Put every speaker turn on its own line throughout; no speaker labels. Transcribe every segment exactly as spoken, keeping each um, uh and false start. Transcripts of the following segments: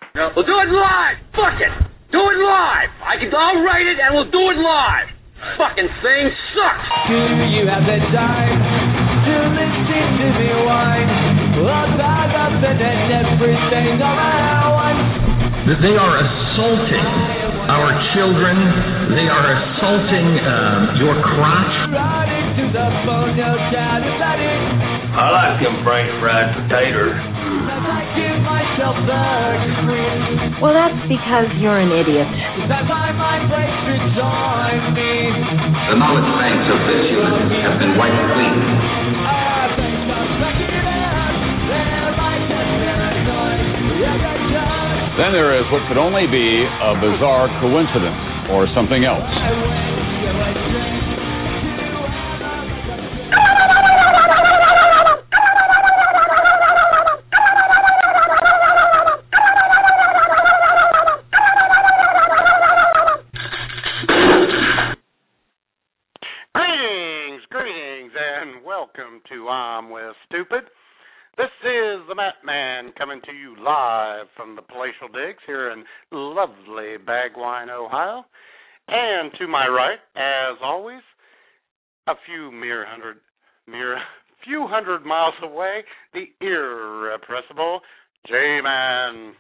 No, we'll do it live. Fuck it. Do it live. I can. I'll write it and we'll do it live. Fucking thing sucks.
Do you have the time to listen to me whine about nothing and everything all at once?
They are assaulting our children. They are assaulting um, your crotch.
Running to the phone, no doubt about it.
I like them French fried potatoes.
I give myself the cream.
Well, that's because you're an idiot.
That my mind breaks to join me.
The knowledge banks of this unit have been wiped clean.
I think I'll back it up. There might just paranoid.
Then there is what could only be a bizarre coincidence or something else.
Greetings, greetings, and welcome to I'm With Stupid. This is the Matt Man coming to you live from the Palatial Digs here in lovely Bagwine, Ohio. And to my right, as always, a few mere hundred, mere few hundred miles away, the irrepressible J-Man.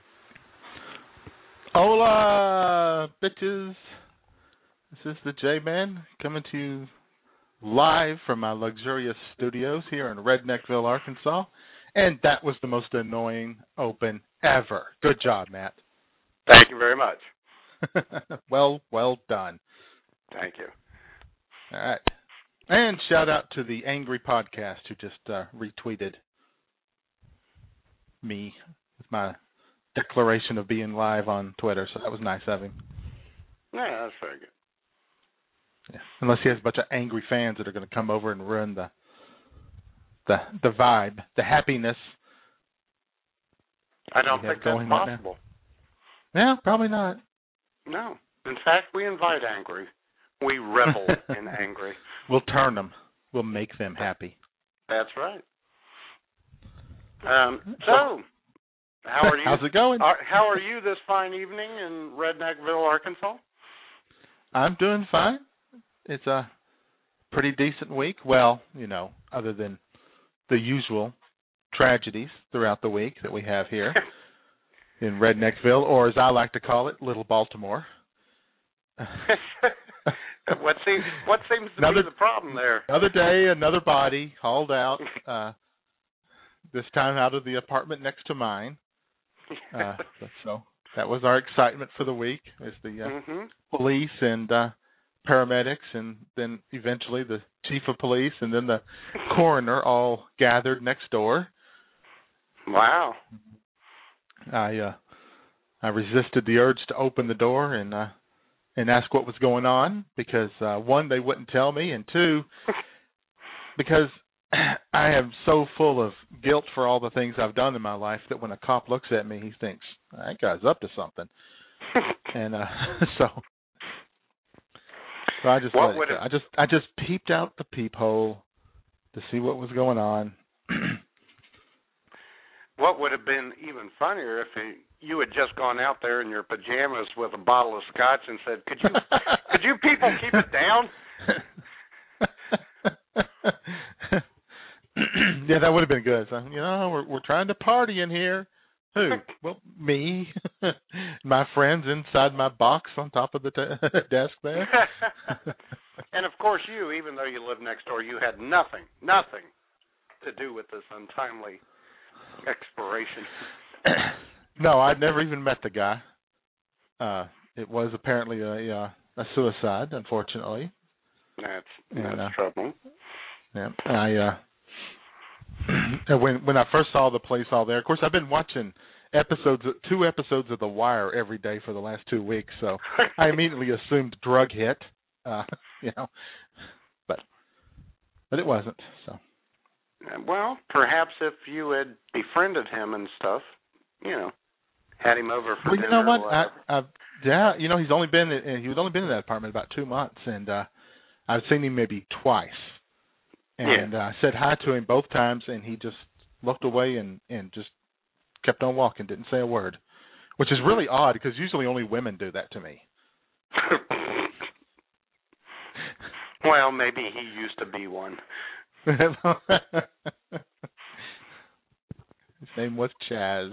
Hola, bitches. This is the J-Man coming to you live from my luxurious studios here in Redneckville, Arkansas. And that was the most annoying open ever. Good job, Matt.
Thank you very much.
well, well done.
Thank you.
All right. And shout out to the Angry Podcast who just uh, retweeted me with my declaration of being live on Twitter. So that was nice of him.
Yeah, that's very good.
Yeah. Unless he has a bunch of angry fans that are going to come over and ruin the the the vibe, the happiness.
I don't think that's possible.
Right yeah, probably not.
No. In fact, we invite angry. We revel in angry.
We'll turn them. We'll make them happy.
That's right. Um, so, how are you?
How's it going?
Are, how are you this fine evening in Redneckville, Arkansas?
I'm doing fine. It's a pretty decent week. Well, you know, other than the usual tragedies throughout the week that we have here in Redneckville, or as I like to call it, Little Baltimore.
what seems what seems to
another,
be the problem there?
Another day, another body hauled out. Uh, this time out of the apartment next to mine. Uh, so that was our excitement for the week, is the uh, mm-hmm. police and uh, paramedics, and then eventually the chief of police, and then the coroner all gathered next door.
Wow.
I uh, I resisted the urge to open the door and uh, and ask what was going on because, uh, one, they wouldn't tell me, and two, because I am so full of guilt for all the things I've done in my life that when a cop looks at me, he thinks, that guy's up to something. and uh, so... So I just let it go. I just I just peeped out the peephole to see what was going on.
What would have been even funnier if you had just gone out there in your pajamas with a bottle of scotch and said, "Could you could you people keep it down?"
Yeah, that would have been good. So, you know, we're we're trying to party in here. Who? Well, me. My friends inside my box on top of the t- desk there.
And, of course, you, even though you live next door, you had nothing, nothing to do with this untimely expiration.
No, I'd never even met the guy. Uh, it was apparently a, a, a suicide, unfortunately.
That's,
and,
that's
uh,
troubling.
Yeah, I... Uh, When when I first saw the police all there, of course, I've been watching episodes, two episodes of The Wire every day for the last two weeks, so I immediately assumed drug hit, uh, you know, but but it wasn't. So,
well, perhaps if you had befriended him and stuff, you know, had him over for
well,
dinner.
You know what?
Or
I, I, yeah, you know, he's only been he was only been in that apartment about two months, and uh, I've seen him maybe twice. And
yeah.
uh, I said hi to him both times, and he just looked away and, and just kept on walking, didn't say a word, which is really odd because usually only women do that to me.
Well, maybe he used to be one.
His name was Chaz.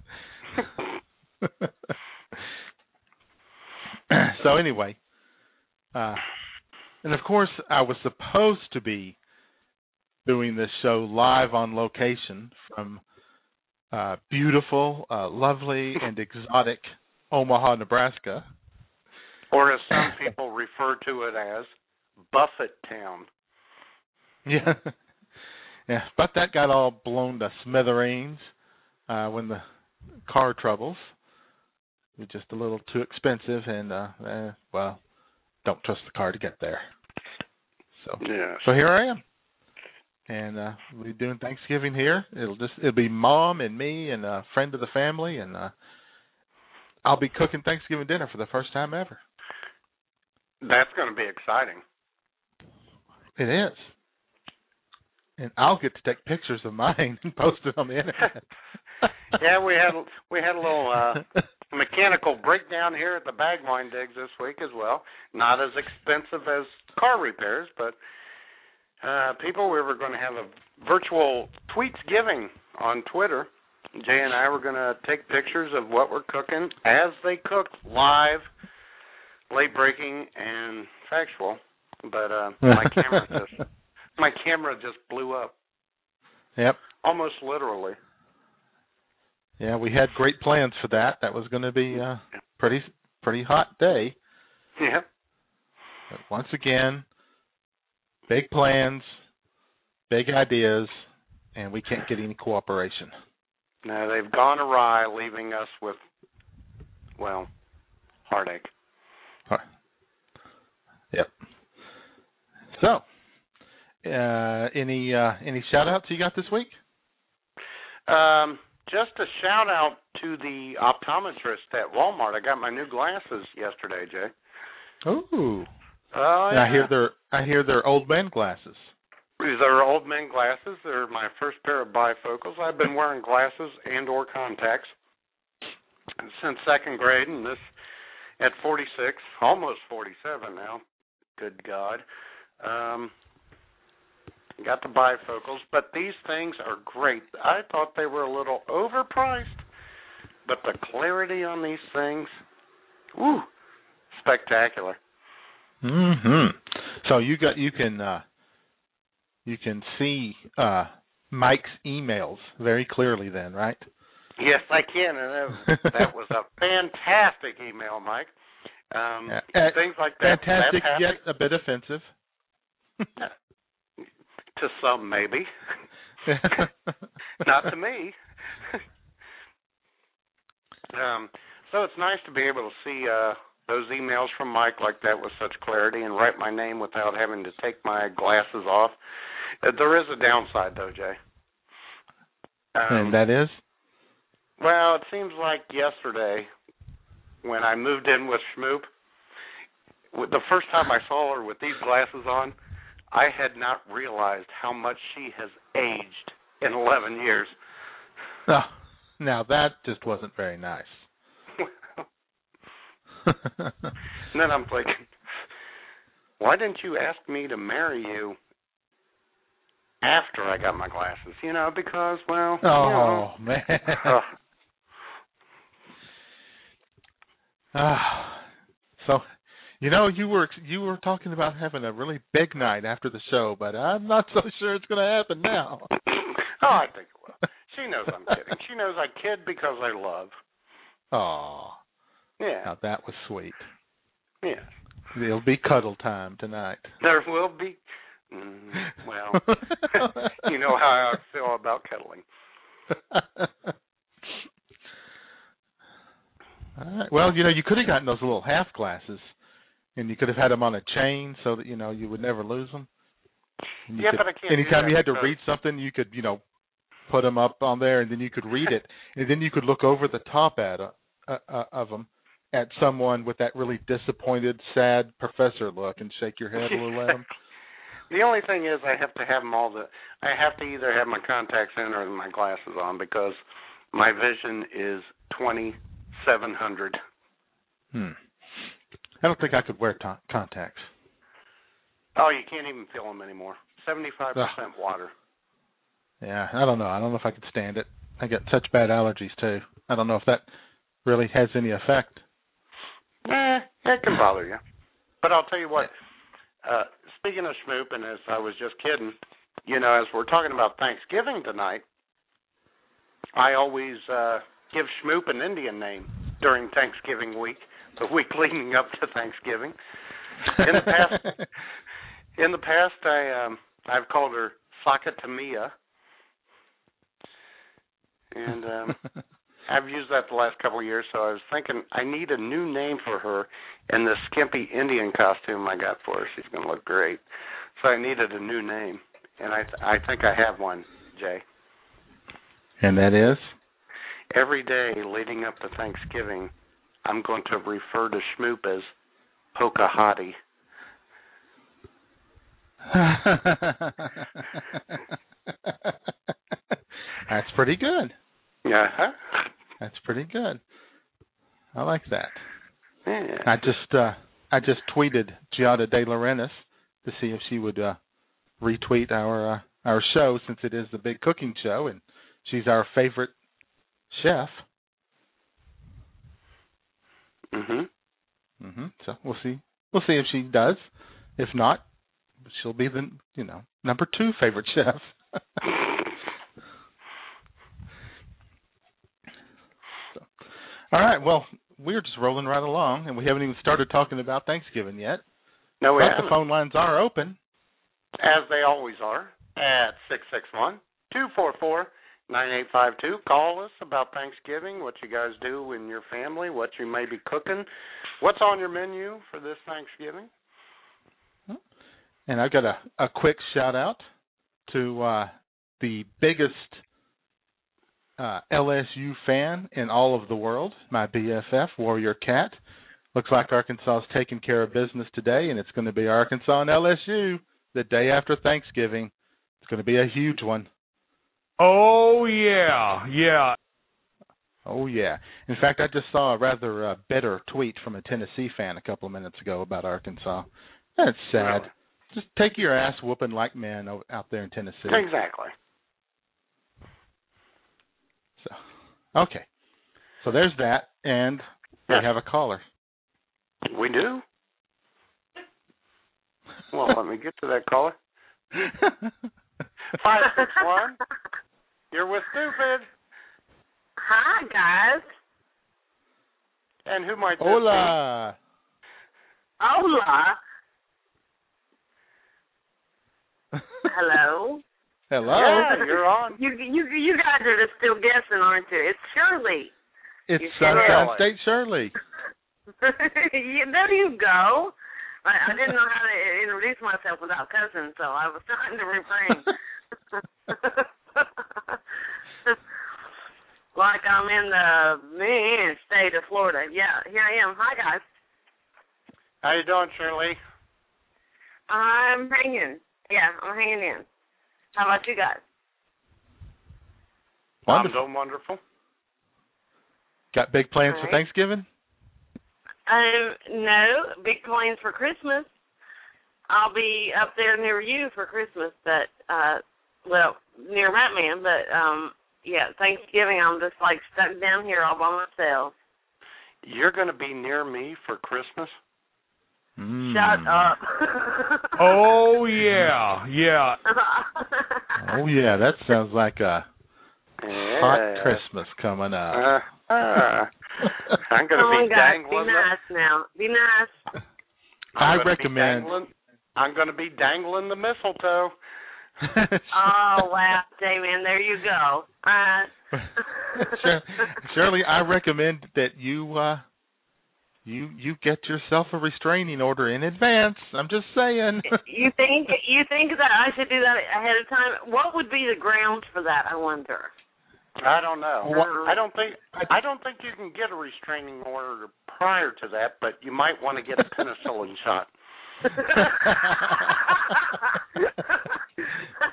So anyway, uh, and of course I was supposed to be doing this show live on location from uh, beautiful, uh, lovely, and exotic Omaha, Nebraska.
Or as some people refer to it as, Buffett Town.
Yeah. Yeah, but that got all blown to smithereens uh, when the car troubles. It was just a little too expensive, and, uh, eh, well, don't trust the car to get there. So,
yes.
so here I am. And uh, we'll be doing Thanksgiving here. It'll just it'll be Mom and me and a friend of the family, and uh, I'll be cooking Thanksgiving dinner for the first time ever.
That's going to be exciting.
It is. And I'll get to take pictures of mine and post it on the internet.
Yeah, we had we had a little uh, mechanical breakdown here at the Bagwine Digs this week as well. Not as expensive as car repairs, but uh, people, we were going to have a virtual tweets giving on Twitter. Jay and I were going to take pictures of what we're cooking as they cook live, late breaking, and factual. But uh, my camera just my camera just blew up.
Yep.
Almost literally.
Yeah, we had great plans for that. That was going to be a pretty pretty hot day.
Yeah.
But once again, big plans, big ideas, and we can't get any cooperation.
No, they've gone awry, leaving us with, well, heartache.
Huh. Yep. So, uh, any uh, any shout-outs you got this week?
Um, just a shout-out to the optometrist at Walmart. I got my new glasses yesterday, Jay.
Ooh.
Oh, yeah.
I hear they're I hear they're old man glasses.
These are old men glasses. They're my first pair of bifocals. I've been wearing glasses and or contacts since second grade, and this at forty-six, almost forty-seven now. Good God. Um, got the bifocals, but these things are great. I thought they were a little overpriced, but the clarity on these things, woo, spectacular.
Mm-hmm. So you got you can uh, you can see uh, Mike's emails very clearly then, right?
Yes, I can, and that, that was a fantastic email, Mike. Um,
uh,
things like that.
Fantastic, yet a bit offensive.
To some, maybe. Not to me. um, so it's nice to be able to see uh, those emails from Mike like that with such clarity and write my name without having to take my glasses off. Uh, there is a downside, though, Jay. Um,
and that is?
Well, it seems like yesterday when I moved in with Schmoop, the first time I saw her with these glasses on, I had not realized how much she has aged in eleven years.
Oh, now that just wasn't very nice.
And then I'm thinking, why didn't you ask me to marry you after I got my glasses? You know, because, well,
oh,
you know.
man.
Uh,
Ah, so, you know, you were you were talking about having a really big night after the show, but I'm not so sure it's going to happen now.
Oh, I think it will. She knows I'm kidding. She knows I kid because I love.
Oh,
yeah.
Now that was sweet.
Yeah.
It'll be cuddle time tonight.
There will be. Mm, well, you know how I feel about cuddling.
All right. Well, you know, you could have gotten those little half glasses, and you could have had them on a chain so that, you know, you would never lose them.
Yeah,
could,
but I can't
anytime
do that
you had to
because...
read something, you could, you know, put them up on there, and then you could read it, and then you could look over the top at uh, uh, of them at someone with that really disappointed, sad professor look and shake your head a little at them.
The only thing is I have to have them all the I have to either have my contacts in or my glasses on because my vision is twenty seven hundred.
Hmm. I don't think I could wear t- contacts.
Oh, you can't even feel them anymore. seventy-five percent
Ugh.
water.
Yeah, I don't know. I don't know if I could stand it. I get such bad allergies, too. I don't know if that really has any effect.
Eh, that can bother you. But I'll tell you what, uh, speaking of schmoop, and as I was just kidding, you know, as we're talking about Thanksgiving tonight, I always uh, give schmoop an Indian name during Thanksgiving week, the week leading up to Thanksgiving. In the past, in the past, I um, I've called her Sakatamia, and um, I've used that the last couple of years. So I was thinking I need a new name for her in the skimpy Indian costume I got for her. She's going to look great. So I needed a new name, and I th- I think I have one, Jay.
And that is?
Every day leading up to Thanksgiving, I'm going to refer to schmoop as Pocahotty.
That's pretty good.
Yeah.
That's pretty good. I like that.
Yeah.
I just uh, I just tweeted Giada De Laurentiis to see if she would uh, retweet our uh, our show, since it is the big cooking show and she's our favorite chef.
Mhm.
Mhm. So we'll see. We'll see if she does. If not, she'll be the you know number two favorite chef. So, all right. Well, we're just rolling right along, and we haven't even started talking about Thanksgiving yet.
No, we
but
haven't.
The phone lines are open,
as they always are, at six six one, two four four, nine eight five two. Call us about Thanksgiving, what you guys do in your family, what you may be cooking, what's on your menu for this Thanksgiving.
And I've got a, a quick shout-out to uh, the biggest uh, L S U fan in all of the world, my B F F, Warrior Cat. Looks like Arkansas is taking care of business today, and it's going to be Arkansas and L S U the day after Thanksgiving. It's going to be a huge one.
Oh, yeah, yeah.
Oh, yeah. In fact, I just saw a rather uh, bitter tweet from a Tennessee fan a couple of minutes ago about Arkansas. That's sad.
Really?
Just take your ass whooping like men out there in Tennessee.
Exactly.
So, okay. So there's that, and
yes.
we have a caller.
We do? Well, let me get to that caller. five six one. You're with Stupid.
Hi, guys.
And who might this
Hola.
be? Hola. Hello.
Hello.
Yeah, you're on.
You you you guys are just still guessing, aren't you? It's Shirley.
It's
You
Sunshine
Shirley.
State Shirley.
Yeah, there you go. I, I didn't know how to introduce myself without cussing, so I was trying to refrain. Like I'm in the man state of Florida. Yeah, here I am. Hi, guys.
How you doing, Shirley?
I'm hanging. Yeah, I'm hanging in. How about you guys?
Wonderful.
I'm doing wonderful.
Got big plans
All
for
right.
Thanksgiving?
Um, no, big plans for Christmas. I'll be up there near you for Christmas, but, uh, well, near Batman, but, um, yeah, Thanksgiving, I'm just, like, stuck down here all by myself.
You're going to be near me for Christmas?
Mm.
Shut up.
Oh, yeah, yeah.
Oh, yeah, that sounds like a
Yeah.
hot Christmas coming up.
Uh, uh, I'm going
Come
to
on,
be
guys,
dangling.
be nice now. Be nice.
I
I'm gonna
recommend.
Be dangling, I'm going to be dangling the mistletoe.
Oh, wow, J-Man, there you go. Uh,
Sure, Shirley, I recommend that you uh, you you get yourself a restraining order in advance. I'm just saying.
you think you think that I should do that ahead of time? What would be the grounds for that, I wonder?
I don't know.
Well,
I don't think I don't think you can get a restraining order prior to that, but you might want to get a penicillin shot.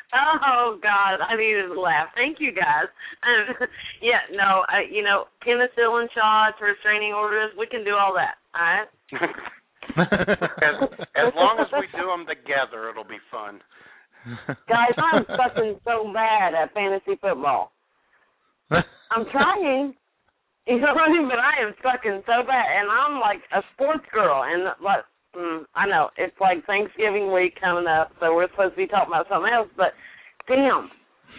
Oh God, I needed to laugh. Thank you guys. Um, yeah, no, I, you know, penicillin shots, restraining orders, we can do all that. All right.
as, as long as we do them together, it'll be fun.
Guys, I'm sucking so bad at fantasy football. I'm trying. You know what I mean? But I am sucking so bad, and I'm like a sports girl, and like. Mm, I know, it's like Thanksgiving week coming up, so we're supposed to be talking about something else, but damn.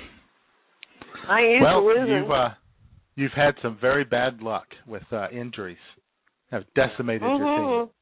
I ain't used
well,
to losing.
You've, uh, you've had some very bad luck with uh, injuries. Have decimated
mm-hmm.
your team.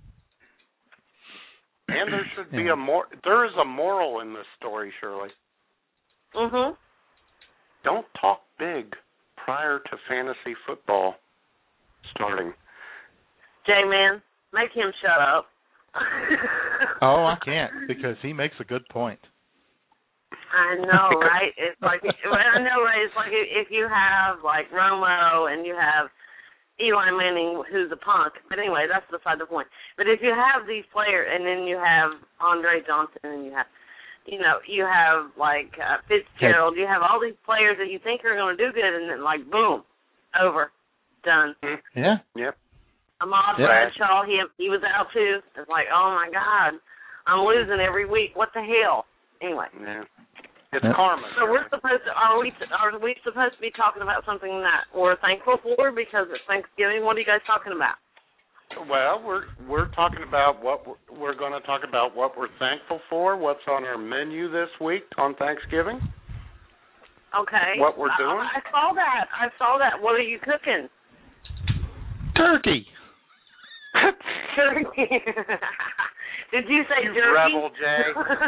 And there should be a more. There is a moral in this story, Shirley.
Mhm.
Don't talk big prior to fantasy football starting.
J-Man. Make him shut up.
Oh, I can't, because he makes a good point.
I know, right? It's like I know, right? It's like if you have like Romo and you have Eli Manning, who's a punk. But anyway, that's beside the point. But if you have these players, and then you have Andre Johnson, and you have, you know, you have like uh, Fitzgerald, you have all these players that you think are going to do good, and then like boom, over, done.
Yeah.
Yep.
Ahmad
Yep.
Bradshaw, he he was out too. It's like, oh my God, I'm losing every week. What the hell? Anyway.
Yeah. It's yep. karma.
So we're supposed to are we are we supposed to be talking about something that we're thankful for because it's Thanksgiving? What are you guys talking about?
Well, we're we're talking about what we're, we're going to talk about what we're thankful for. What's on our menu this week on Thanksgiving?
Okay.
What we're doing?
I, I saw that. I saw that. What are you cooking?
Turkey.
Turkey. Did you say
you
jerky?
Rebel, Jay.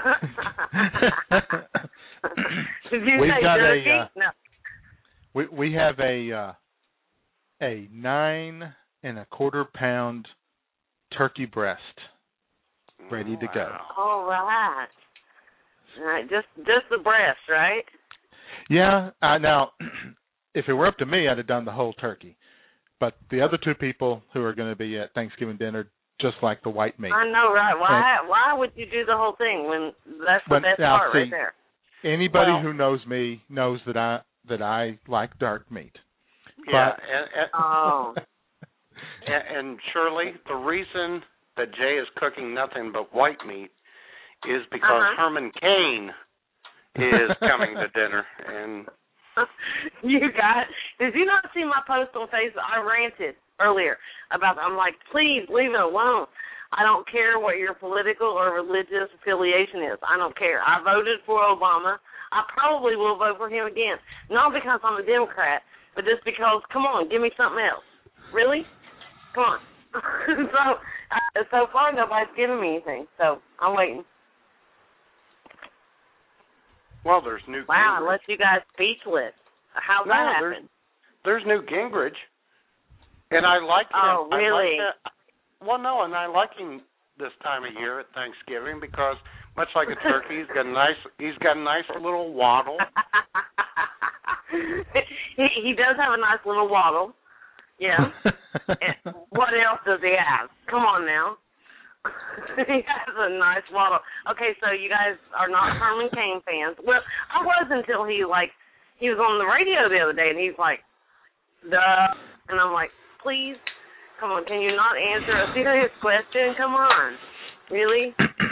Did you
We've
say
got
jerky?
A, uh,
no.
We we have a uh, a nine and a quarter pound turkey breast ready to go.
All right. All right. Just just the breast, right?
Yeah. Uh, now, if it were up to me, I'd have done the whole turkey. But the other two people who are going to be at Thanksgiving dinner just like the white meat.
I know, right? Why?
And,
why would you do the whole thing when that's the
when,
best
now,
part
see,
right there?
Anybody
well,
who knows me knows that I that I like dark meat.
Yeah,
but,
and, and,
oh.
and, and Shirley, the reason that Jay is cooking nothing but white meat is because
uh-huh.
Herman Cain is coming to dinner, and
you got. Did you not see my post on Facebook? I ranted earlier about. I'm like, please leave it alone. I don't care what your political or religious affiliation is. I don't care. I voted for Obama. I probably will vote for him again. Not because I'm a Democrat, but just because, come on, give me something else. Really? Come on. so, uh, so far, nobody's given me anything, so I'm waiting.
Well, there's Newt
Wow,
Gingrich.
I left you guys speechless. How'd
no,
that
there's,
happen?
There's Newt Gingrich, and I like him.
Oh, really?
I like that. Well, no, and I like him this time of year at Thanksgiving because, much like a turkey, he's got a nice he's got a nice little waddle.
he he does have a nice little waddle. Yeah. And what else does he have? Come on now. He has a nice waddle. Okay, so you guys are not Herman Cain fans. Well, I was until he like he was on the radio the other day and he's like, duh, and I'm like, please. Come on, can you not answer a serious question? Come on. Really?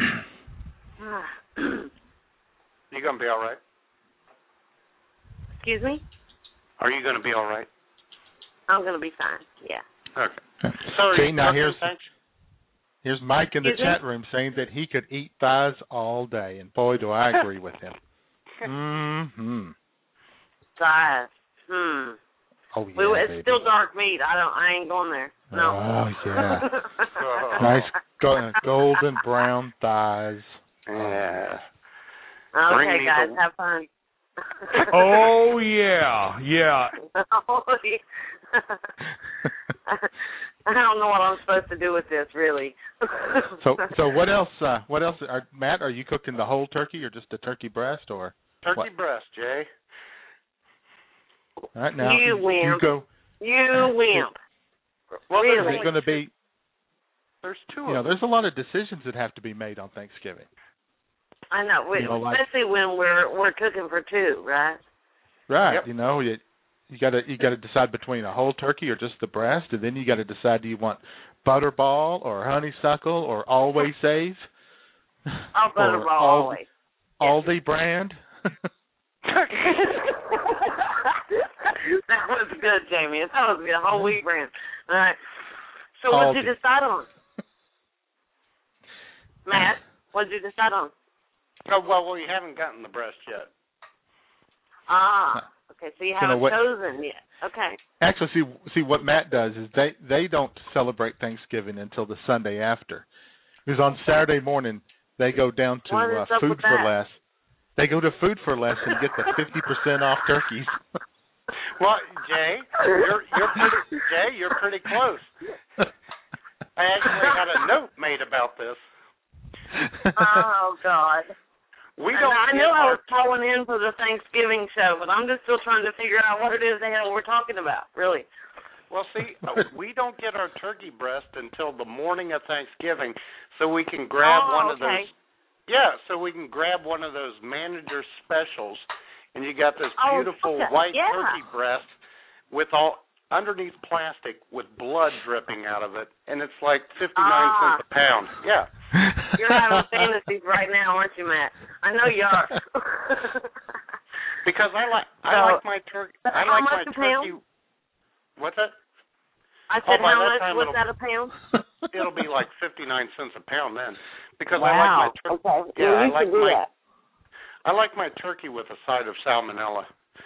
You going to be all right?
Excuse me?
Are you going to be all right?
I'm going to be fine, yeah.
Okay. So
See, now here's,
thanks?
here's Mike in the
Excuse
chat
me?
room saying that he could eat thighs all day, and boy, do I agree with him. Mm-hmm.
Thighs. Hmm.
Oh, yeah,
we, it's
baby.
still dark meat. I don't. I ain't going there. No.
Oh, yeah. Nice go- golden brown thighs.
Yeah.
Okay,
Bring me
guys,
the-
have fun.
Oh, yeah, yeah.
Oh, yeah. I don't know what I'm supposed to do with this, really.
so, so what else? Uh, what else? Are, Matt, are you cooking the whole turkey or just a turkey breast, or
Turkey
what?
breast, Jay.
All right, now
You wimp.
you go.
You wimp.
Well,
Really?
there's
There's going to be,
There's two
you know,
of them.
there's a lot of decisions that have to be made on Thanksgiving.
I know, we,
you know like,
especially when we're we're cooking for two, right?
Right.
Yep.
You know, you you got to you got to decide between a whole turkey or just the breast, and then you got to decide do you want butterball or honeysuckle or always save.
Oh, butterball
or
always.
Aldi yes. brand.
That was good, Jamie. That was good. Whole wheat brand. All right. So what did you decide on? Matt, what did you decide on?
Oh, well, we haven't gotten the breast yet.
Ah, okay. So you
so
haven't
what,
chosen yet. Okay.
Actually, see, see what Matt does is they they don't celebrate Thanksgiving until the Sunday after. Because on Saturday morning they go down to uh, Food for Less. They go to Food for Less and get the fifty percent off turkeys.
Well, Jay, you're you're pretty, Jay, you're pretty close. I actually had a note made about this.
Oh God.
We don't.
I knew I was calling in for the Thanksgiving show, but I'm just still trying to figure out what it is the hell we're talking about, really.
Well, see, we don't get our turkey breast until the morning of Thanksgiving, so we can grab
oh,
one
okay.
of those. Yeah, so we can grab one of those manager specials, and you got this beautiful
oh, okay.
white
yeah.
turkey breast with all underneath plastic with blood dripping out of it, and it's like fifty-nine
ah.
cents a pound. Yeah.
You're having fantasies right now, aren't you, Matt? I know you are.
Because I like I
so,
like my turkey. I like my turkey.
Pound?
What's that?
I said,
oh,
how much was that a pound?
It'll be like fifty-nine cents a pound then, because
wow.
I like my turkey.
Okay.
Yeah,
well,
I like my.
That.
I like my turkey with a side of salmonella.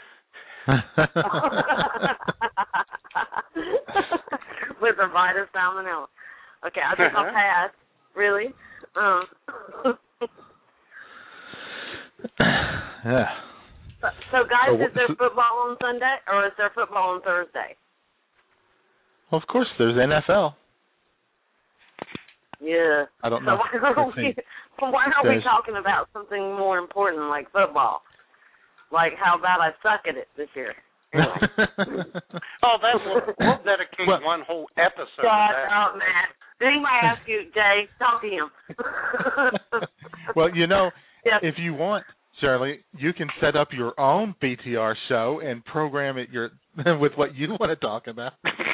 With a bite of salmonella. Okay, I think I'll pass. Really? Um.
yeah.
So, so guys,
so,
is there football on Sunday or is there football on Thursday?
Well, of course, there's N F L.
Yeah.
I don't
so
know.
Why are, we, why are we talking about something more important like football? Like how bad I suck at it this year. Anyway.
oh, that will, we'll dedicate
well,
one whole episode
Shut
to that.
up, Matt. Did anybody ask you, Jay? Talk to him.
Well, you know,
yep.
if you want, Shirley, you can set up your own B T R show and program it your with what you want to talk about.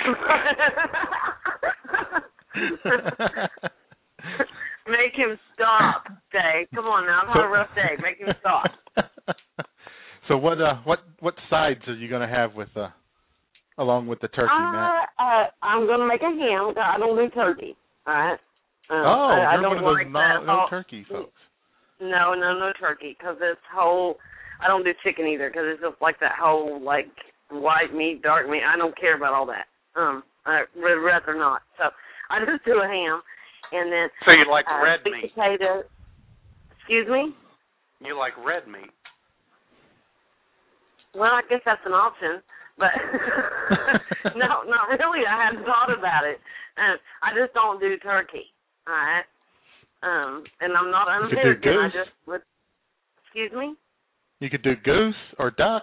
Make him stop, Jay. Come on now, I've had a rough day. Make him stop.
So what uh what what sides are you going to have with uh along with the turkey,
uh,
Matt?
Uh, I'm going to make a ham. I don't do turkey. All right. Um,
oh,
I,
you're
I don't
one of those
like
no, no
oh,
turkey folks.
No, no, no turkey, because it's whole. I don't do chicken either, because it's just like that whole like white meat, dark meat. I don't care about all that. Um, I would rather not. So I just do a ham, and then.
So you like
uh,
red
sweet
meat?
Potato. Excuse me.
You like red meat?
Well, I guess that's an option, but no, not really. I hadn't thought about it. Uh, I just don't do turkey. All right. Um, and I'm not un-American. I just would. Excuse me.
You could do goose or duck.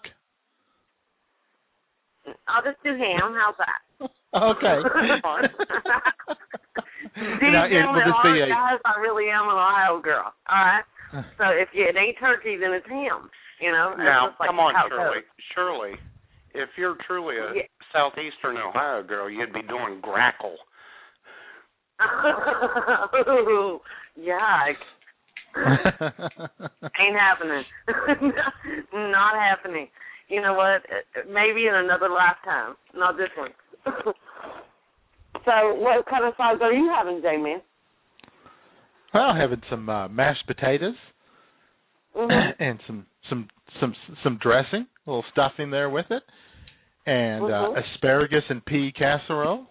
I'll just do ham. How's that?
Okay.
Deep
now, it,
down
will this be a...
guys, I really am an Ohio girl. All right. So if you, it ain't turkey, then it's ham. You know.
Now,
just like
come on,
how
Shirley. Shirley, if you're truly a
yeah.
southeastern Ohio girl, you'd be doing grackle.
Yikes. Ain't happening. Not happening. You know what? Maybe in another lifetime. Not this one. So what kind of sides are you having, J-Man?
Well, having some uh, mashed potatoes
mm-hmm.
and some, some some some dressing, a little stuffing there with it, and
mm-hmm.
uh, asparagus and pea casserole.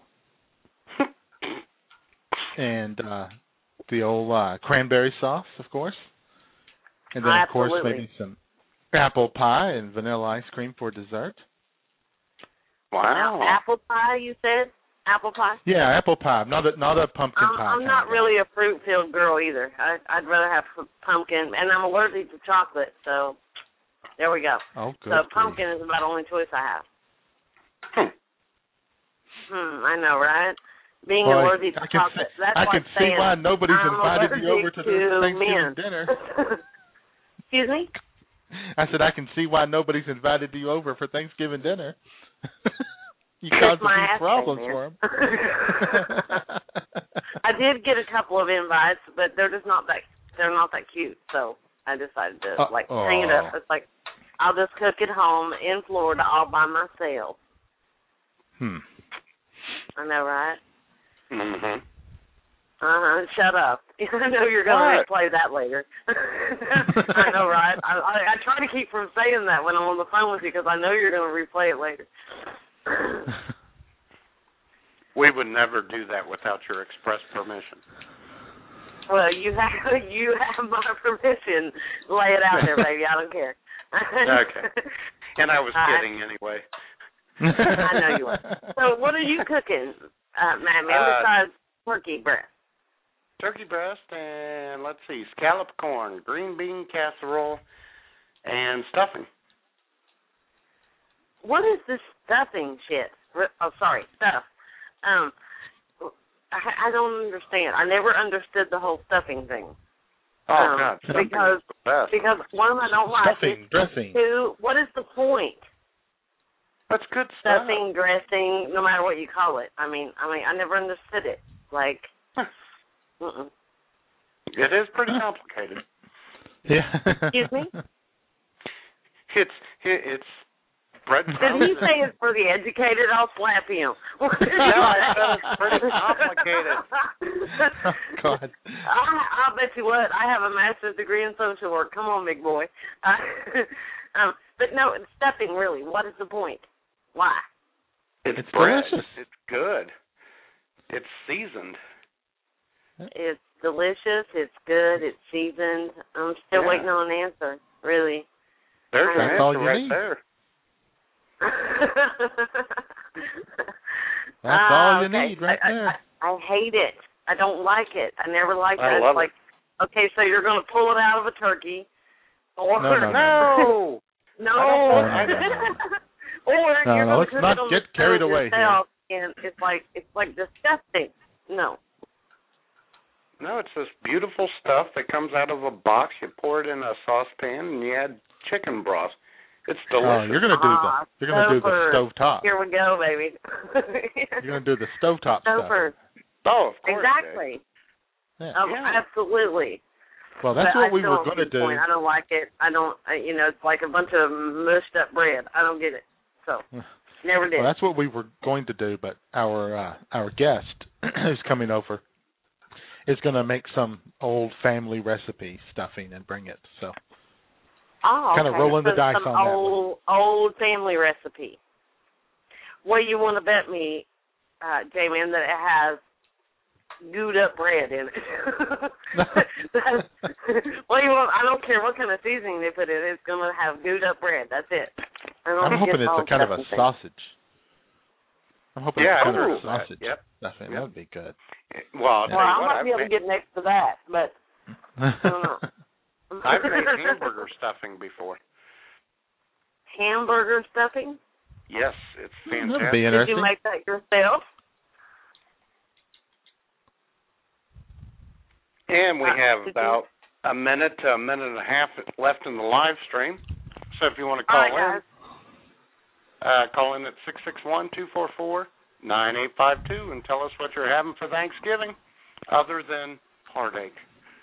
And uh, the old uh, cranberry sauce, of course. And then,
oh,
of course, maybe some apple pie and vanilla ice cream for dessert.
Wow.
Apple pie, you said? Apple pie?
Yeah, apple pie. Not a, not a pumpkin
I'm,
pie.
I'm not really a fruit-filled girl either. I, I'd rather have pumpkin. And I'm allergic to chocolate, so there we go.
Oh, good.
So pumpkin is about the only choice I have. Hmm. Hmm, I know, right? Being
Boy,
allergic to
I can
chocolate.
See,
That's
I
like
can see
saying,
why nobody's
I'm
invited you over to
to
the Thanksgiving
men.
dinner.
Excuse me?
I said I can see why nobody's invited you over for Thanksgiving dinner. You caused a few problems
man.
for them.
I did get a couple of invites, but they're just not that they're not that cute. So I decided to
uh,
like
oh.
hang it up. It's like I'll just cook at home in Florida all by myself.
Hmm.
I know, right?
Mhm.
Uh-huh. Shut up. I know you're going to replay that later. I know, right? I, I, I try to keep from saying that when I'm on the phone with you because I know you're going to replay it later.
We would never do that without your express permission.
Well, you have you have my permission. Lay it out there, baby. I don't care.
Okay. And I was kidding
right.
anyway.
I know you were. So what are you cooking, uh, Matt, man,
Uh,
besides turkey breast?
Turkey breast and, let's see, scalloped corn, green bean casserole, and stuffing.
What is this stuffing shit? Oh, sorry, stuff. Um, I, I don't understand. I never understood the whole stuffing thing.
Oh,
um,
God, stuffing
because,
is the best.
Because, one, I don't like
stuffing,
it.
dressing.
Two, what is the point?
That's good stuff.
Stuffing, dressing, no matter what you call it. I mean, I mean, I never understood it. Like, uh-uh.
It is pretty complicated.
Yeah.
Excuse me?
It's it's breadcrumbs.
Did he say it's for the educated? I'll slap him.
No, I said it's pretty complicated.
Oh, God.
I, I'll bet you what, I have a master's degree in social work. Come on, big boy. Uh, um, but no, stuffing, really, what is the point? Why?
It's,
it's
bread.
delicious.
It's good. It's seasoned.
It's delicious. It's good. It's seasoned. I'm still
Yeah.
waiting on an answer, really.
There's an
That's all
answer
you
right
need.
there.
That's
uh,
all you
okay.
need right
I,
there.
I, I hate it. I don't like it. I never liked
I
it.
love
It's like,
it.
okay, so you're going to pull it out of a turkey. Or,
No, no,
No.
no.
I don't
Or
No,
you're
no,
going
let's
to cook
not
it on
get
the
carried
stove
away
yourself, and it's like it's like disgusting. No.
No, it's this beautiful stuff that comes out of a box. You pour it in a saucepan, and you add chicken broth. It's delicious.
Oh, you're gonna do the
Ah,
you're gonna do the
Stouffer.
stove top.
Here we go, baby.
You're gonna do the stove top stuff.
Stouffer.
Oh, of course.
Exactly.
Yeah.
Oh,
Yeah.
Absolutely.
Well, that's
But
what
I
we
still
were
don't
gonna
see the
do.
point. I don't like it. I don't. I, you know, it's like a bunch of mushed up bread. I don't get it. So never did.
Well, that's what we were going to do, but our uh, our guest who's coming over is going to make some old family recipe stuffing and bring it. So
oh,
kind of
okay.
rolling
so
the dice
some
on that
old, old family recipe. What do you want to bet me, uh, J-Man, that it has gooed up bread in it? What do you want? I don't care what kind of seasoning they put in it. It's going to have gooed up bread. That's it. I don't
I'm hoping
get
it's
all
a kind of a
stuffing thing.
sausage. I'm hoping
Yeah,
it's kind
I
of
know
a
that.
sausage
Yep.
stuffing.
Yep.
That would be good.
Well, I'll tell
Well,
you
I
what,
might
I've
be able to
made,
get next to that, but I don't know.
I've made hamburger stuffing before.
Hamburger stuffing?
Yes, it's
That'd
fantastic.
be
Did
interesting.
you make that yourself?
And we
Uh,
have
did you-
about a minute to a minute and a half left in the live stream. So if you want to
All
call
right,
in, uh, call in at six six one, two four four, nine eight five two and tell us what you're having for Thanksgiving other than heartache.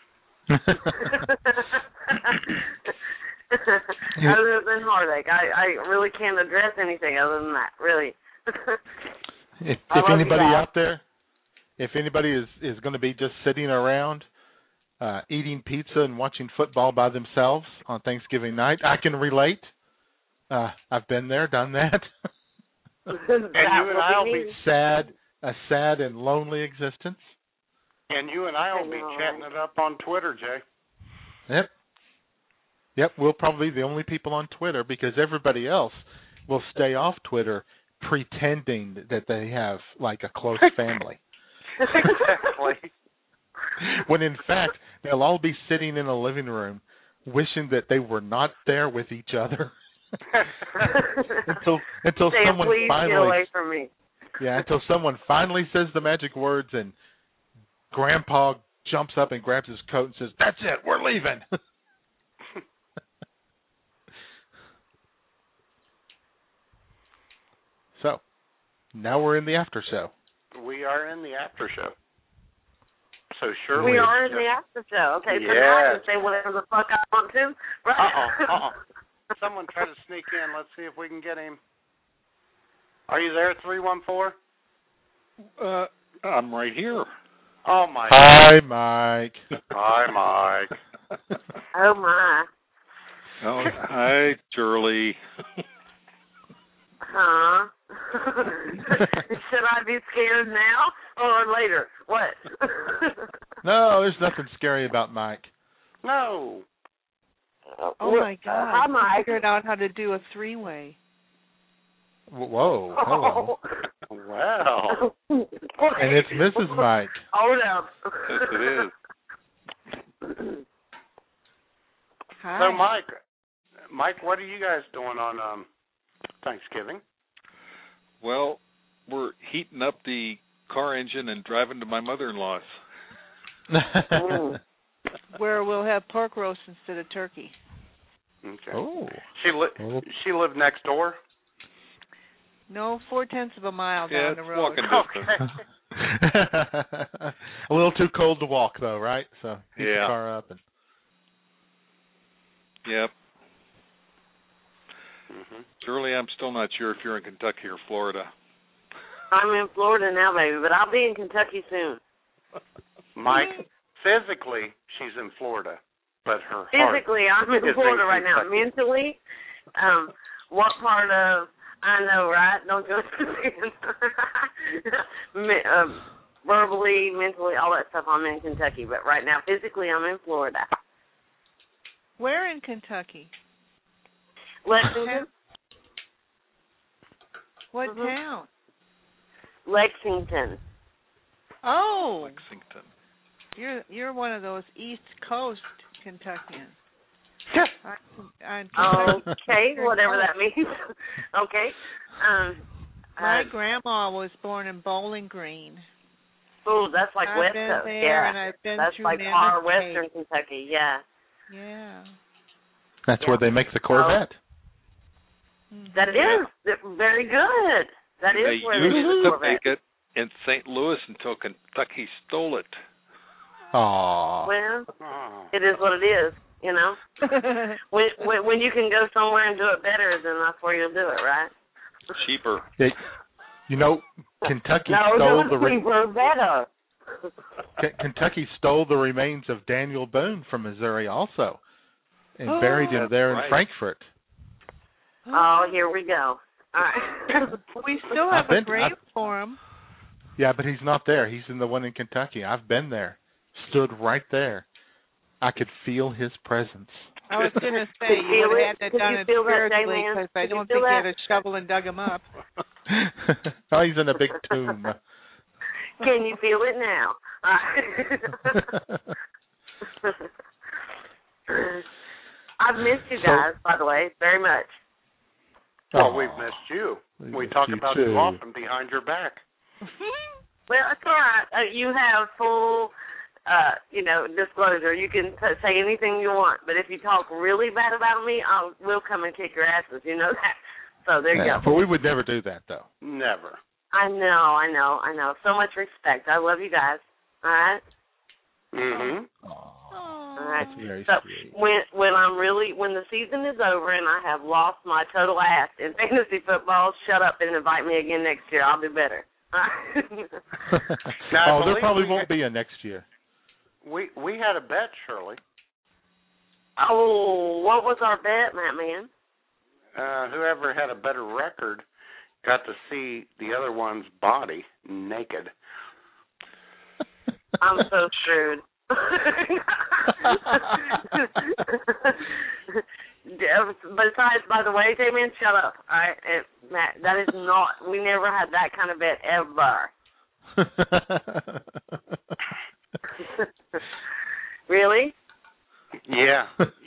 Other than heartache. I, I really can't address anything other than that, really.
If,
I
if
love you
anybody
guys.
out there, if anybody is, is going to be just sitting around uh, eating pizza and watching football by themselves on Thanksgiving night, I can relate. Uh, I've been there, done that.
And you and I'll be
sad, a sad and lonely existence.
and you and I will be chatting it up on Twitter, Jay.
Yep. Yep, we'll probably be the only people on Twitter because everybody else will stay off Twitter pretending that they have like a close family.
Exactly.
When in fact, they'll all be sitting in a living room wishing that they were not there with each other. until until
Say,
someone
please
finally
get away from me.
Yeah, until someone finally says the magic words and Grandpa jumps up and grabs his coat and says, "That's it, we're leaving." Now we're in the after show.
We are in the after show. So Shirley.
We are in the after show. Okay, so
yes.
now I can say whatever the fuck I want to. Right?
Uh-oh, uh-oh. Someone try to sneak in. Let's see if we can get him. Are you there, three one four?
Uh, I'm right here.
Oh, my
Hi, Mike.
Hi, Mike.
Oh, my.
Oh, hi, Shirley.
Huh? Should I be scared now or later? What?
No, there's nothing scary about Mike.
No.
Oh, my God.
Hi, Mike.
I figured out how to do a three-way.
Whoa. Hello.
Wow.
And it's Missus Mike.
Hold up.
Yes, it is.
Hi.
So, Mike, Mike, what are you guys doing on um, Thanksgiving?
Well, we're heating up the car engine and driving to my mother-in-law's.
Where we'll have pork roast instead of turkey.
Okay.
Oh.
She li-
Oh.
she lived next door?
No, four-tenths of a mile
Yeah,
down the
it's
road.
walking distance.
A little too cold to walk, though, right? So heat
Yeah.
the car up. And...
Yep.
Mm-hmm.
Shirley, I'm still not sure if you're in Kentucky or Florida.
I'm in Florida now, baby, but I'll be in Kentucky soon.
Mike, physically, she's in Florida, but her
Physically,
heart
I'm in
is
Florida
in
right now.
Kentucky.
Mentally, um, what part of, I know, right? Don't you understand? Me- um, verbally, mentally, all that stuff, I'm in Kentucky. But right now, physically, I'm in Florida.
Where in Kentucky?
Lexington.
What
Mhm.
town?
Lexington.
Oh,
Lexington.
you're you're one of those East Coast Kentuckians. I, I,
Okay, whatever that means. Okay. Um,
My
uh,
grandma was born in Bowling Green.
Oh, that's like
I've
West
been
Coast.
there,
Yeah,
and I've been
that's
through
like
Mammoth
far
Cave.
Western Kentucky. Yeah.
Yeah.
That's
Yeah.
where they make the Corvette.
That is very good. That is
They
where they
used
do the
to
Corvette.
make it in Saint Louis until Kentucky stole it.
Aww.
Well,
Oh.
it is what it is, you know. when, when when you can go somewhere and do it better, then that's where you'll do it, right?
Cheaper.
It, you know, Kentucky
No,
stole
do
the
it
re-
cheaper, better.
K- Kentucky stole the remains of Daniel Boone from Missouri also, and buried him there
right.
in Frankfurt.
Oh, here we go. All right.
We still have
I've been-
a grave
I've-
for him.
Yeah, but he's not there. He's in the one in Kentucky. I've been there. Stood right there. I could feel his presence.
I was going to say
Could
you
you
would
feel
have had
it?
that
Could
done
you
it
feel that,
spiritually
J-Man?
because I
Could you
don't
feel
think you
that?
had a shovel and dug him up.
Oh, he's in a big tomb.
Can you feel it now? I've missed you guys, by the way, very much.
Oh, we've missed you.
We
We
missed
talk
you
about
too.
you often behind your back.
Well, it's all right. Uh, you have full, uh, you know, disclosure. You can t- say anything you want, but if you talk really bad about me, I'll we'll come and kick your asses. You know that. So there you
Yeah,
go.
but we would never do that, though.
Never.
I know, I know, I know. So much respect. I love you guys. All right.
Mm-hmm.
All right.
That's very
So
sweet.
when when I'm really when the season is over and I have lost my total ass in fantasy football, shut up and invite me again next year. I'll do better.
Now, I
Oh, there
believe
probably
we
won't
had-
be a next year.
We we had a bet, Shirley.
Oh, what was our bet, Matt Man?
Uh, whoever had a better record got to see the other one's body naked.
I'm so screwed. Besides, by the way, J-Man, shut up. All right, and Matt, that is not. We never had that kind of bet ever. Really?
Yeah.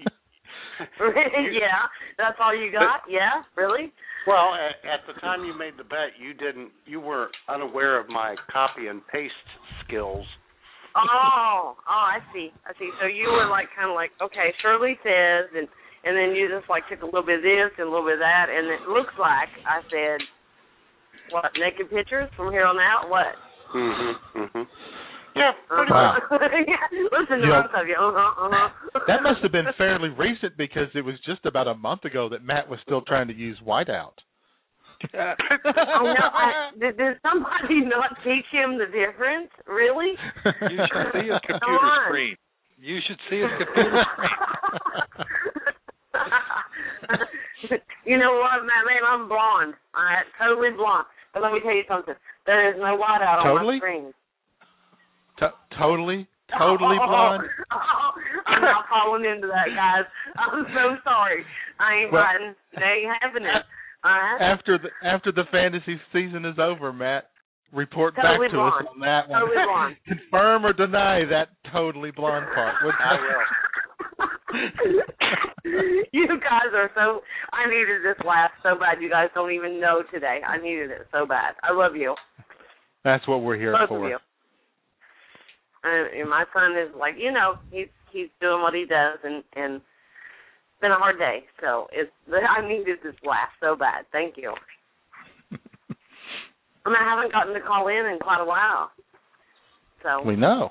Yeah, that's all you got? Yeah, really?
Well, at, at the time you made the bet, you didn't. You were unaware of my copy and paste skills.
Oh, oh, I see, I see. So you were like, kind of like, okay, Shirley says, and and then you just like took a little bit of this and a little bit of that, and it looks like I said, What, naked pictures from here on out? What?
Mm-hmm, mm-hmm. Yeah, pretty
Wow.
much. Yeah, listen to
You know,
both of you. Uh-huh, uh-huh.
That must have been fairly recent because it was just about a month ago that Matt was still trying to use whiteout.
I know. I, did, did somebody not teach him the difference? Really?
You should see his
Come
computer
on.
screen. You should see his computer screen.
You know what, man? Man, I'm blonde. All right, totally blonde. But let me tell you something. There is no whiteout
Totally?
on my screen.
To- totally, totally
oh,
blonde.
Oh, I'm not falling into that, guys. I'm so sorry. I ain't
Well-
riding. They ain't having it. All right?
After the after the fantasy season is over, Matt, report
Totally
back to
blonde.
us on that one.
Totally blonde.
Confirm or deny that totally blonde part. Would
I will.
You guys are so. I needed this laugh so bad. You guys don't even know today. I needed it so bad. I love you.
That's what we're here
Both
for.
of you. And, and my son is like, you know, he's he's doing what he does, and and it's been a hard day. So it's I needed this laugh so bad. Thank you. I mean, I haven't gotten to call in in quite a while. So
We know.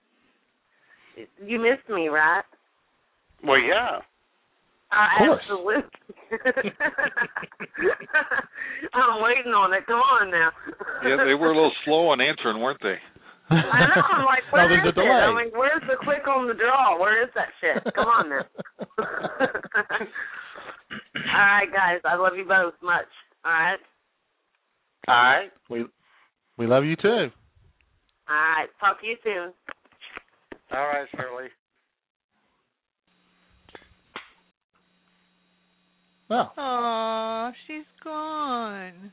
you missed me, right?
Well, yeah.
Uh,
Of course.
absolutely. I'm waiting on it. Come on now.
Yeah, they were a little slow on answering, weren't they?
I know. I'm like,
No,
where
there's
is
a
it?
delay.
I'm like, where's the quick on the draw? Where is that shit? Come on now. All right, guys. I love you both much. All right.
All right.
We we love you too.
All right. Talk to you soon.
All right, Shirley.
Well.
Aw, she's gone.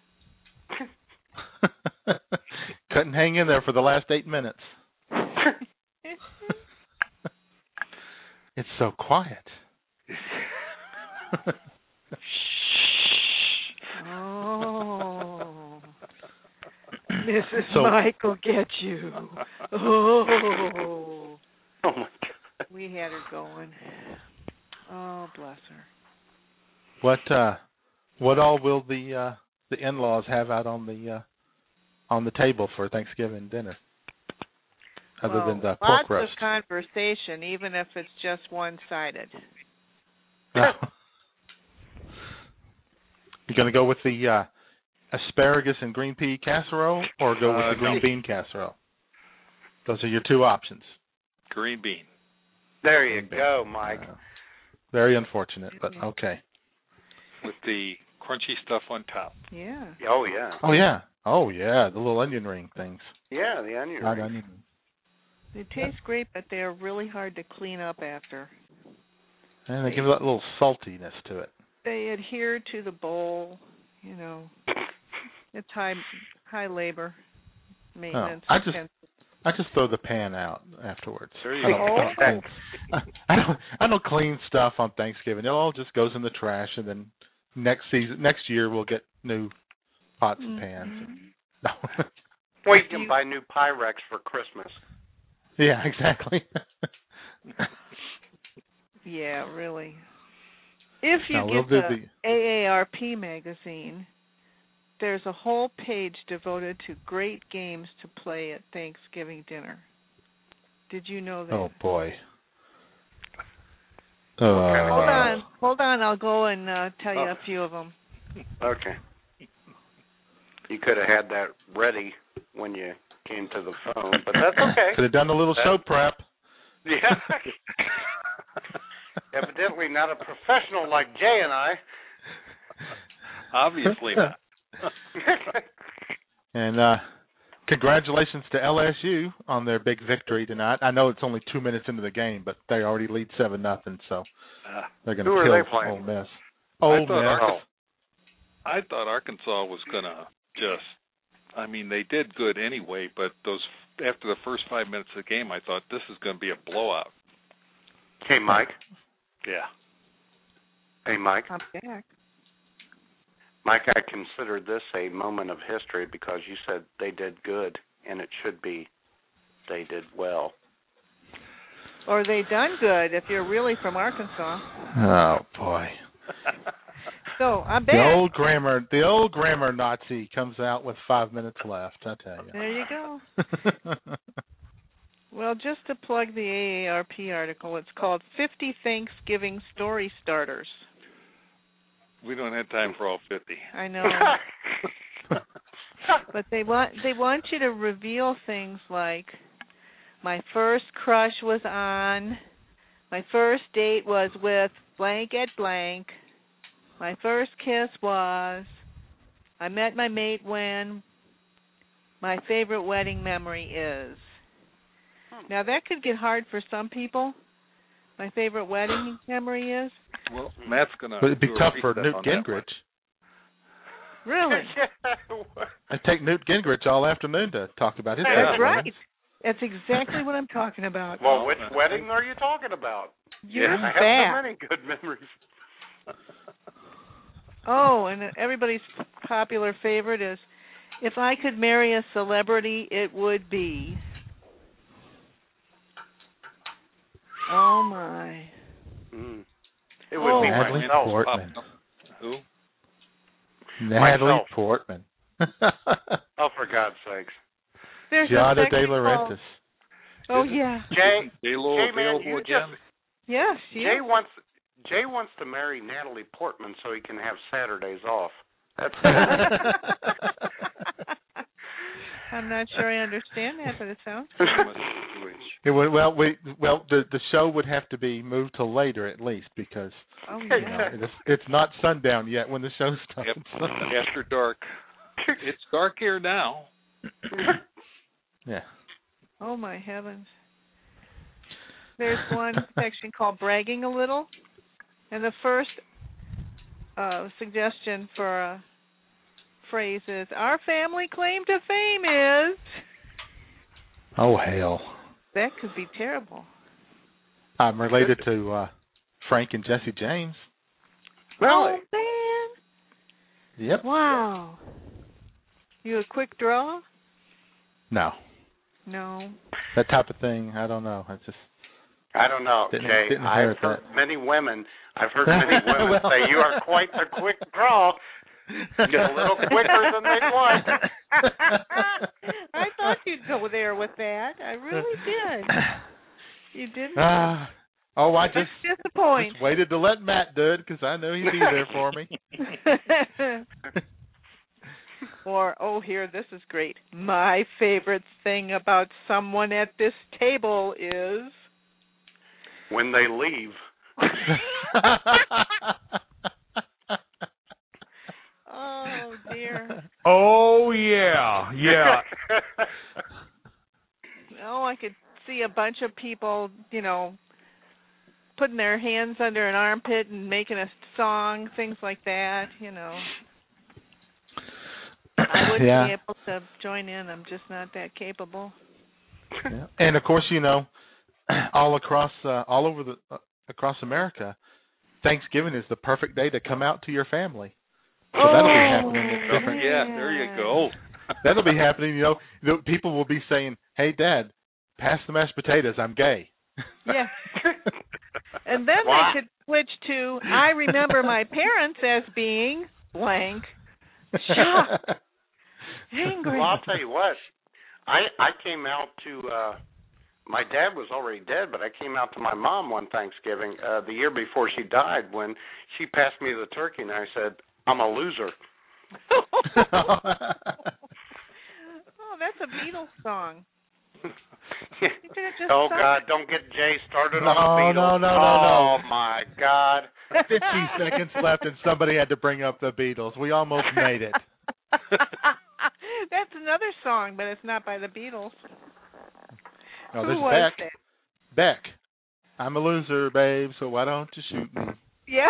Couldn't hang in there for the last eight minutes. It's so quiet.
Oh. Missus
So-
Mike will get you. Oh.
Oh, my God.
We had her going. Oh, bless her.
What uh, what all will the uh, the in-laws have out on the uh, on the table for Thanksgiving dinner, other
well,
than the
lots
pork roast?
of conversation, even if it's just one-sided.
No. You gonna go with the uh, asparagus and green pea casserole, or go with
Uh,
the green
no.
bean casserole? Those are your two options.
Green bean.
There you
Green bean.
go, Mike.
Uh, very unfortunate, but okay.
With the crunchy stuff on top.
Yeah.
Oh, yeah.
Oh yeah, oh yeah, the little onion ring things.
Yeah, the onion
Not
ring.
onion.
They taste great, but they're really hard to clean up after.
And they give it that little saltiness to it.
They adhere to the bowl, you know. It's high high labor maintenance.
Oh, I just I just throw the pan out afterwards.
There you
I don't,
go.
I don't clean, I don't I don't clean stuff on Thanksgiving. It all just goes in the trash, and then next season next year we'll get new pots and pans. No.
Well, you can buy new Pyrex for Christmas.
Yeah, exactly.
Yeah, really. If you
No,
get
we'll do
the A A R P magazine, there's a whole page devoted to great games to play at Thanksgiving dinner. Did you know that?
Oh boy.
kind of
Uh,
Hold on, hold on. I'll go and uh, tell you
Oh.
a few of them.
Okay. You could have had that ready when you came to the phone, but that's okay.
Could have done a little
That-
show prep.
Yeah. Evidently not a professional like Jay and I.
Obviously not.
And uh, congratulations to L S U on their big victory tonight. I know it's only two minutes into the game, but they already lead seven nothing, so
Uh,
they're going
Who
to
are
kill
they playing?
Ole Miss.
I
Ole
thought
Miss.
Arkansas, I thought Arkansas was gonna just. I mean, they did good anyway, but those after the first five minutes of the game, I thought this is going to be a blowout.
Hey, Mike.
Yeah.
Hey, Mike.
I'm back.
Mike, I consider this a moment of history because you said they did good, and it should be they did well.
Or they done good if you're really from Arkansas.
Oh boy.
So I'm
The
back.
old grammar, the old grammar Nazi comes out with five minutes left. I tell you.
There you go. Well, just to plug the A A R P article, it's called fifty Thanksgiving Story Starters.
We don't have time for all fifty.
I know. But they want they want you to reveal things like, my first crush was on, my first date was with blank at blank, my first kiss was, I met my mate when, my favorite wedding memory is. Now, that could get hard for some people. My favorite wedding memory is.
Well, Matt's going to...
But it'd be tough for Newt Gingrich.
Really?
I'd take Newt Gingrich all afternoon to talk about his
That's
wedding
right.
memories.
That's exactly what I'm talking about.
Well, which wedding are you talking about?
You're
I
fat.
have so many good memories.
Oh, and everybody's popular favorite is, if I could marry a celebrity, it would be... Oh, my.
Mm. It would
oh.
be
Natalie
myself.
Portman.
Who?
Natalie
Myself.
Portman.
Oh, for God's sakes.
There's
Giada
a
De
section
Laurentiis.
called- Oh, yeah.
Jay,
J-Lo
Jay, man,
available
you
again?
just...
Yes,
Jay
yes.
wants Jay wants to marry Natalie Portman so he can have Saturdays off. That's
I'm not sure I understand that, but it sounds.
It would, well, we well the the show would have to be moved to later at least because
Oh,
you
yeah.
know, it's, it's not sundown yet when the show starts.
Yep. After dark. It's dark here now.
Yeah.
Oh, my heavens. There's one section called Bragging a Little, and the first uh, suggestion for a phrase is, our family claim to fame is...
Oh, hell.
That could be terrible.
I'm related to uh, Frank and Jesse James.
Oh, man.
Yep.
Wow. You a quick draw?
No.
No.
That type of thing, I don't know. I just...
I don't know,
Didn't-
Jay.
didn't
I've
inherit
heard
that.
many women. I've heard many women
Well.
say you are quite the quick draw. Get a little quicker than they want.
I thought you'd go there with that. I really did. You didn't.
Uh, oh, I just,
disappoint.
just waited to let Matt do it because I knew he'd be there for me.
Or, oh, here, this is great. My favorite thing about someone at this table is...
When they leave.
Oh, dear.
Oh, yeah, yeah.
Oh, I could see a bunch of people, you know, putting their hands under an armpit and making a song, things like that, you know. I wouldn't
Yeah.
be able to join in. I'm just not that capable.
Yeah. And of course, you know, all across, uh, all over the uh, across America, Thanksgiving is the perfect day to come out to your family. So
oh,
that'll be happening. At different,
yeah, there you go.
That'll be happening. You know, the people will be saying, "Hey, Dad, pass the mashed potatoes. I'm gay."
Yeah. And then
What?
they could switch to, I remember my parents as being blank, shocked, angry.
Well, I'll tell you what. I I came out to. Uh, my dad was already dead, but I came out to my mom one Thanksgiving uh, the year before she died when she passed me the turkey, and I said, "I'm a loser."
Oh, that's a Beatles song. You could have just
Oh
sung
God!
it.
Don't get Jay started
No,
on the Beatles.
no, no, no,
oh
no.
my God!
Fifty seconds left, and somebody had to bring up the Beatles. We almost made it.
That's another song, but it's not by the Beatles.
No,
Who
this is
was
Beck.
that?
Beck. I'm a loser, babe. So why don't you shoot me?
Yeah.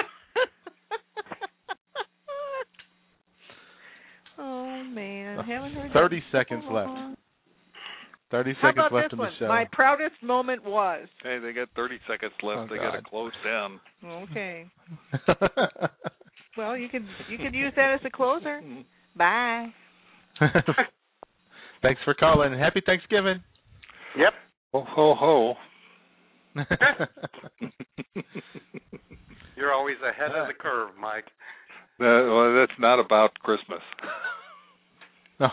Oh man, haven't heard
Thirty
that
seconds
so
left.
long.
Thirty
How
seconds
about
left
this
in the
one?
show.
My proudest moment was.
Hey, they got thirty seconds left.
Oh,
they got to
God.
close down.
Okay. Well, you could you could use that as a closer. Bye.
Thanks for calling. Happy Thanksgiving.
Yep.
Ho ho ho.
You're always ahead of the curve, Mike.
well, that's not about Christmas.
No.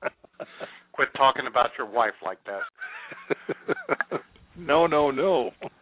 Quit talking about your wife like that.
No, no, no.